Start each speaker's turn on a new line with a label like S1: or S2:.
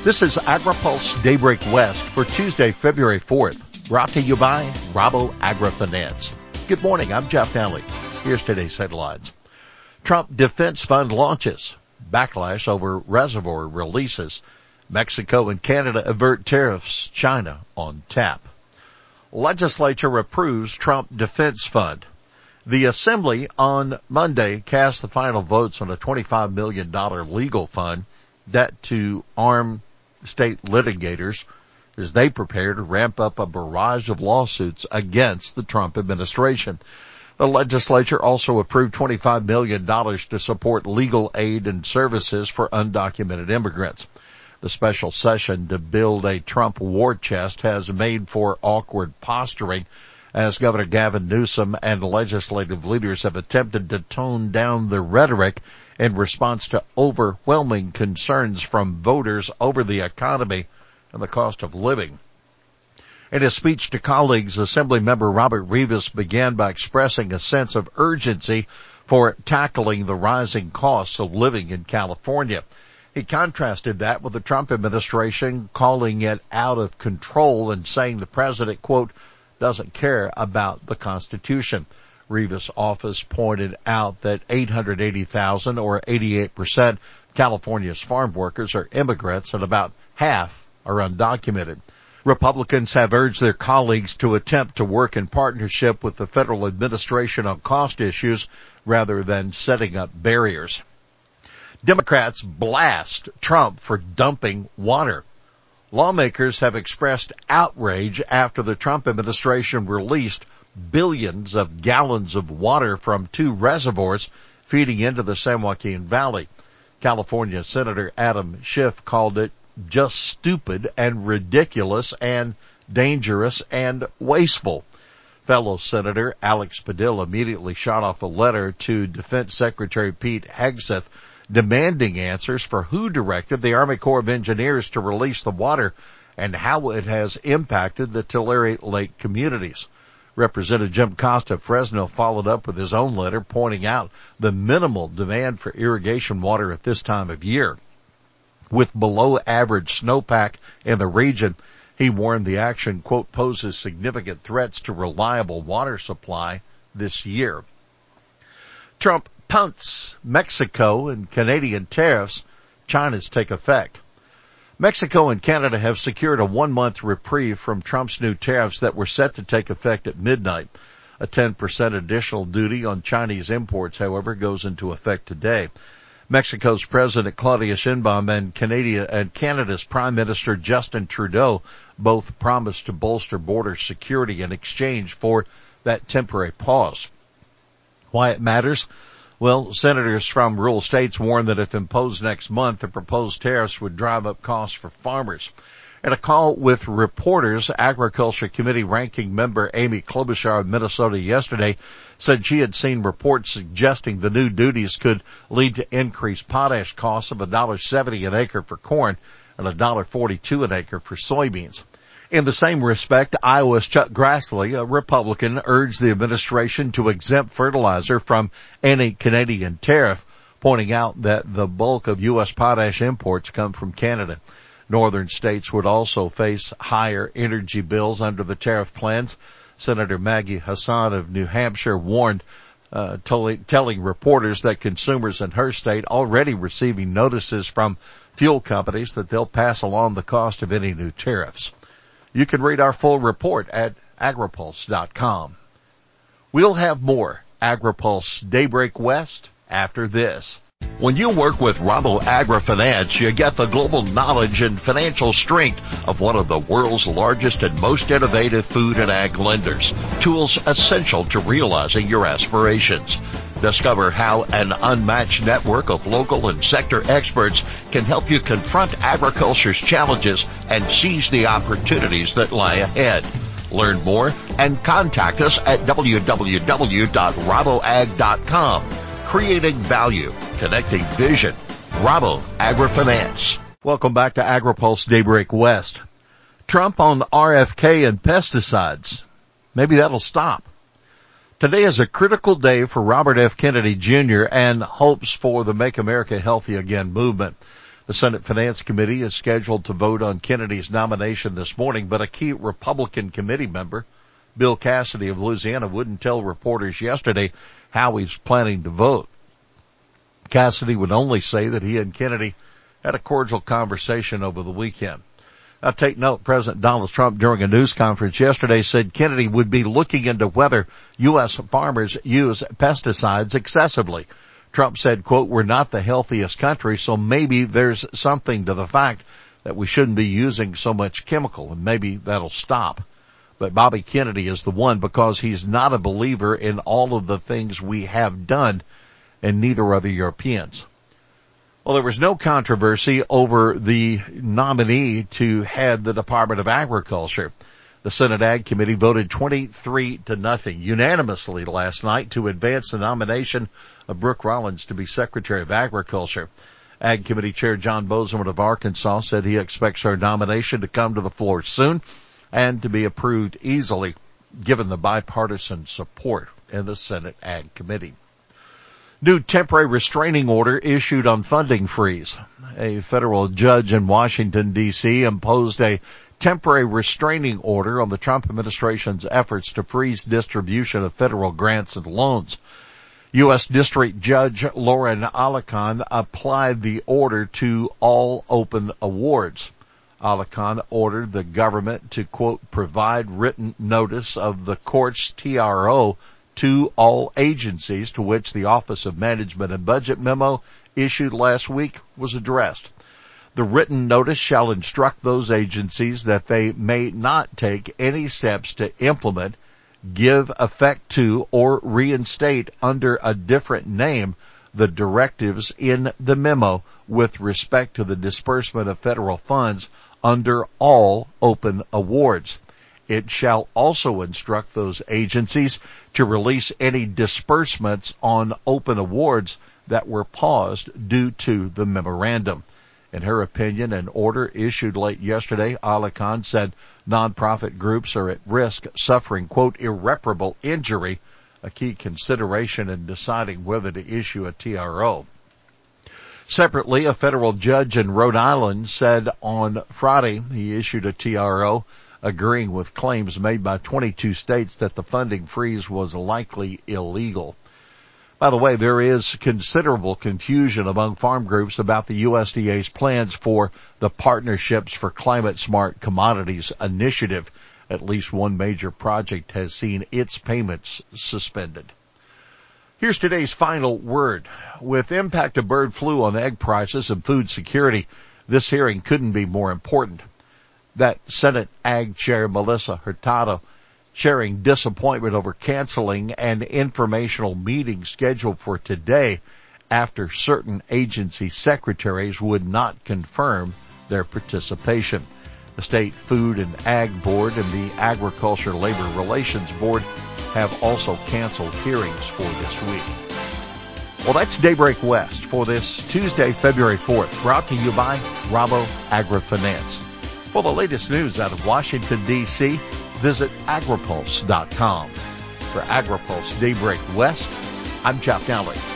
S1: This is AgriPulse Daybreak West for Tuesday, February 4th, brought to you by Rabo AgriFinance. Good morning, I'm Jeff Nally. Here's today's headlines. Trump Defense Fund launches. Backlash over reservoir releases. Mexico and Canada avert tariffs. China on tap. Legislature approves Trump Defense Fund. The Assembly on Monday cast the final votes on a $25 million legal fund debt to arm state litigators as they prepare to ramp up a barrage of lawsuits against the Trump administration. The legislature also approved $25 million to support legal aid and services for undocumented immigrants. The special session to build a Trump war chest has made for awkward posturing as Governor Gavin Newsom and legislative leaders have attempted to tone down the rhetoric in response to overwhelming concerns from voters over the economy and the cost of living. In his speech to colleagues, Assemblymember Robert Rivas began by expressing a sense of urgency for tackling the rising costs of living in California. He contrasted that with the Trump administration calling it out of control and saying the president, quote, doesn't care about the Constitution. Rivas' office pointed out that 880,000 or 88% of California's farm workers are immigrants and about half are undocumented. Republicans have urged their colleagues to attempt to work in partnership with the federal administration on cost issues rather than setting up barriers. Democrats blast Trump for dumping water. Lawmakers have expressed outrage after the Trump administration released billions of gallons of water from two reservoirs feeding into the San Joaquin Valley. California Senator Adam Schiff called it just stupid and ridiculous and dangerous and wasteful. Fellow Senator Alex Padilla immediately shot off a letter to Defense Secretary Pete Hegseth demanding answers for who directed the Army Corps of Engineers to release the water and how it has impacted the Tulare Lake communities. Representative Jim Costa of Fresno followed up with his own letter pointing out the minimal demand for irrigation water at this time of year. With below average snowpack in the region, he warned the action, quote, poses significant threats to reliable water supply this year. Trump punts Mexico and Canadian tariffs. China's take effect. Mexico and Canada have secured a 1-month reprieve from Trump's new tariffs that were set to take effect at midnight. A 10% additional duty on Chinese imports, however, goes into effect today. Mexico's President Claudia Sheinbaum and Canada's Prime Minister Justin Trudeau both promised to bolster border security in exchange for that temporary pause. Why it matters? Well, senators from rural states warned that if imposed next month, the proposed tariffs would drive up costs for farmers. In a call with reporters, Agriculture Committee ranking member Amy Klobuchar of Minnesota yesterday said she had seen reports suggesting the new duties could lead to increased potash costs of $1.70 an acre for corn and $1.42 an acre for soybeans. In the same respect, Iowa's Chuck Grassley, a Republican, urged the administration to exempt fertilizer from any Canadian tariff, pointing out that the bulk of U.S. potash imports come from Canada. Northern states would also face higher energy bills under the tariff plans. Senator Maggie Hassan of New Hampshire warned, telling reporters that consumers in her state already receiving notices from fuel companies that they'll pass along the cost of any new tariffs. You can read our full report at agripulse.com. We'll have more AgriPulse Daybreak West after this. When you work with Rabo AgriFinance, you get the global knowledge and financial strength of one of the world's largest and most innovative food and ag lenders. Tools essential to realizing your aspirations. Discover how an unmatched network of local and sector experts can help you confront agriculture's challenges and seize the opportunities that lie ahead. Learn more and contact us at www.raboag.com. Creating value, connecting vision. Rabo AgriFinance. Welcome back to AgriPulse Daybreak West. Trump on RFK and pesticides. Maybe that'll stop. Today is a critical day for Robert F. Kennedy Jr. and hopes for the Make America Healthy Again movement. The Senate Finance Committee is scheduled to vote on Kennedy's nomination this morning, but a key Republican committee member, Bill Cassidy of Louisiana, wouldn't tell reporters yesterday how he's planning to vote. Cassidy would only say that he and Kennedy had a cordial conversation over the weekend. Now take note, President Donald Trump during a news conference yesterday said Kennedy would be looking into whether U.S. farmers use pesticides excessively. Trump said, quote, "We're not the healthiest country, so maybe there's something to the fact that we shouldn't be using so much chemical, and maybe that'll stop." But Bobby Kennedy is the one, because he's not a believer in all of the things we have done, and neither are the Europeans. Well, there was no controversy over the nominee to head the Department of Agriculture. The Senate Ag Committee voted 23-0 unanimously last night to advance the nomination of Brooke Rollins to be Secretary of Agriculture. Ag Committee Chair John Bozeman of Arkansas said he expects her nomination to come to the floor soon and to be approved easily, given the bipartisan support in the Senate Ag Committee. New temporary restraining order issued on funding freeze. A federal judge in Washington, D.C. imposed a temporary restraining order on the Trump administration's efforts to freeze distribution of federal grants and loans. U.S. District Judge Lauren Alican applied the order to all open awards. Alican ordered the government to, quote, "provide written notice of the court's TRO to all agencies," to which the Office of Management and Budget memo issued last week was addressed. The written notice shall instruct those agencies that they may not take any steps to implement, give effect to, or reinstate under a different name the directives in the memo with respect to the disbursement of federal funds under all open awards. It shall also instruct those agencies to release any disbursements on open awards that were paused due to the memorandum. In her opinion, an order issued late yesterday, Alican said nonprofit groups are at risk suffering, quote, "irreparable injury," a key consideration in deciding whether to issue a TRO. Separately, a federal judge in Rhode Island said on Friday he issued a TRO agreeing with claims made by 22 states that the funding freeze was likely illegal. By the way, there is considerable confusion among farm groups about the USDA's plans for the Partnerships for Climate Smart Commodities initiative. At least one major project has seen its payments suspended. Here's today's final word. With impact of bird flu on egg prices and food security, this hearing couldn't be more important. That Senate Ag Chair Melissa Hurtado sharing disappointment over canceling an informational meeting scheduled for today after certain agency secretaries would not confirm their participation. The State Food and Ag Board and the Agriculture Labor Relations Board have also canceled hearings for this week. Well, that's Daybreak West for this Tuesday, February 4th, brought to you by Rabo AgriFinance. For the latest news out of Washington, D.C., visit agripulse.com. For AgriPulse Daybreak West, I'm Jeff Nally.